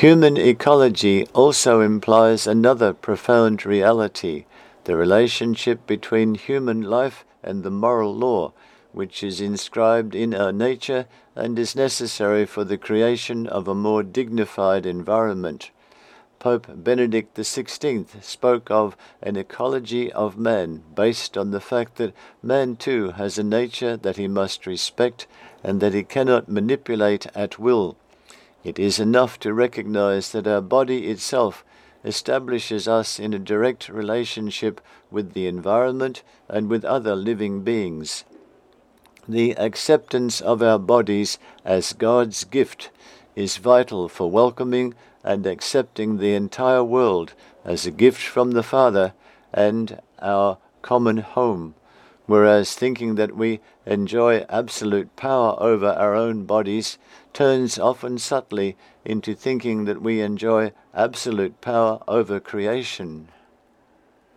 Human ecology also implies another profound reality, the relationship between human life and the moral law, which is inscribed in our nature and is necessary for the creation of a more dignified environment. Pope Benedict XVI spoke of an ecology of man based on the fact that man too has a nature that he must respect and that he cannot manipulate at will. It is enough to recognize that our body itself establishes us in a direct relationship with the environment and with other living beings. The acceptance of our bodies as God's gift is vital for welcoming and accepting the entire world as a gift from the Father and our common home, whereas thinking that we enjoy absolute power over our own bodies turns often subtly into thinking that we enjoy absolute power over creation.